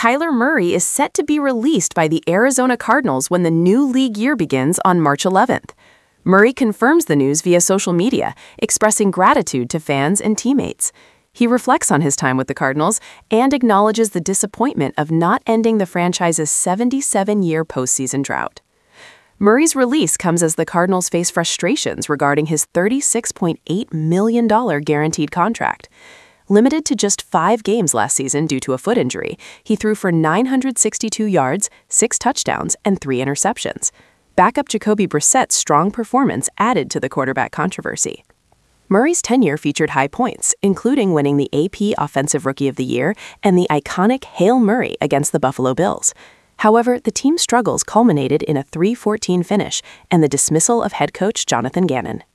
Kyler Murray is set to be released by the Arizona Cardinals when the new league year begins on March 11th. Murray confirms the news via social media, expressing gratitude to fans and teammates. He reflects on his time with the Cardinals and acknowledges the disappointment of not ending the franchise's 77-year postseason drought. Murray's release comes as the Cardinals face frustrations regarding his $36.8 million guaranteed contract. Limited to just 5 games last season due to a foot injury, he threw for 962 yards, 6 touchdowns, and 3 interceptions. Backup Jacoby Brissett's strong performance added to the quarterback controversy. Murray's tenure featured high points, including winning the AP Offensive Rookie of the Year and the iconic Hail Murray against the Buffalo Bills. However, the team's struggles culminated in a 3-14 finish and the dismissal of head coach Jonathan Gannon.